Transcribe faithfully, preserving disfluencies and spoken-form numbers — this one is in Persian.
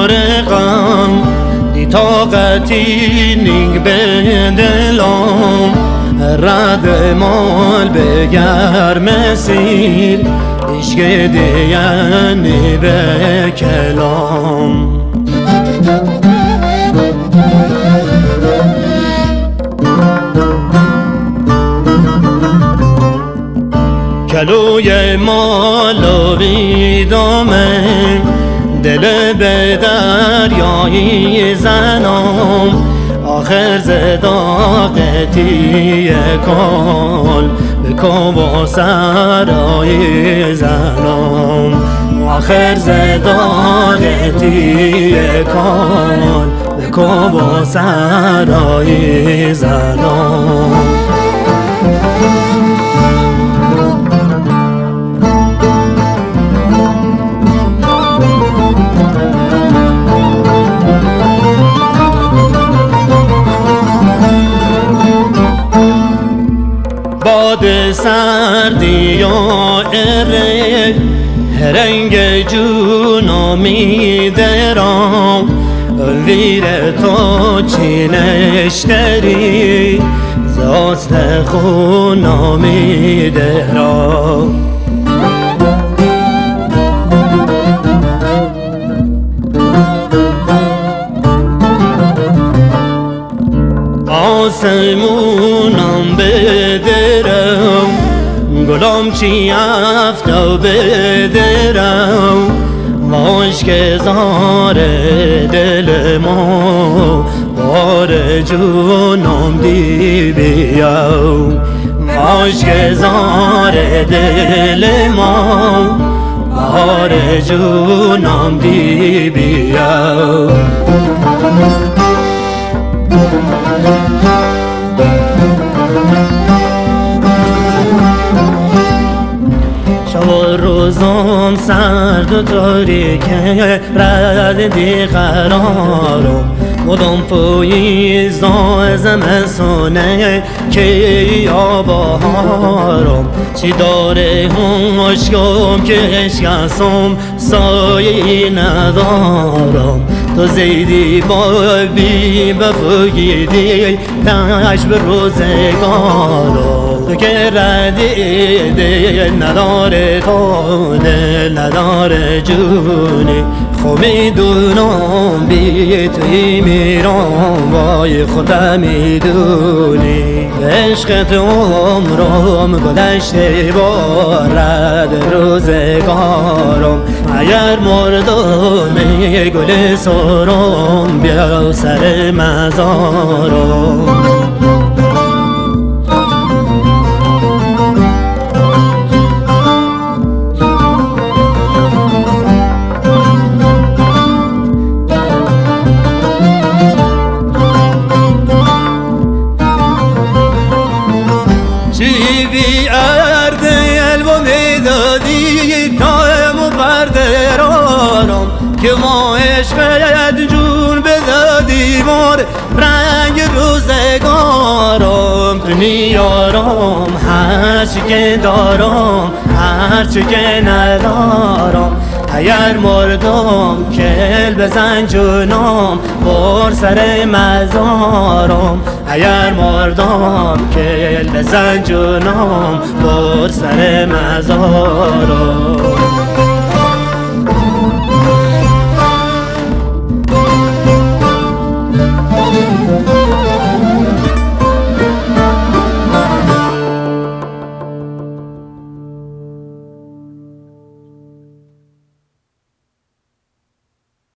فارغم دی طاقتی نینگ به دلم رد مال بگر مسیر عشق دیانی به کلام کلوی مالوی دامه دل به دریایی زنم آخر زداقتی کال بکن با سرای زنم آخر زداقتی کال بکن با سرای زنم باد سردی و اره رنگ جونامی درام ویر تو چی نشتری زاست خونامی درام آسمونم بدرم گلام چی افتا بدرم ماشک زار دل ما بار جونم دی بیاو ماشک زار دل ما بار جونم دی بیاو شب و روزم سرد و تاریکه رد دی قرارم مدام پاییزا زمستونه که یا بهارم چی داره هم عشقم که عشقم سایه ندارم تو زیدی با بی بفگیدی تش به روزگارم تو که ردی دل نداره تو دل نداره جونی خو میدونم بی توی میرم وای خودم میدونی عشقت عمرم گذشته با رد روزگارم اگر مردم گل سرم بیا سر مزارم چی بی ارد الوا میدادی تایم و بردرارم که ما عشقت جون بدادی مار رنگ روزگارم تو نیارم هرچی که دارم هرچی که ندارم اگر مردم کل بزن جونم بر سر مزارم اگر مردم کل بزن جونم بر سر مزارم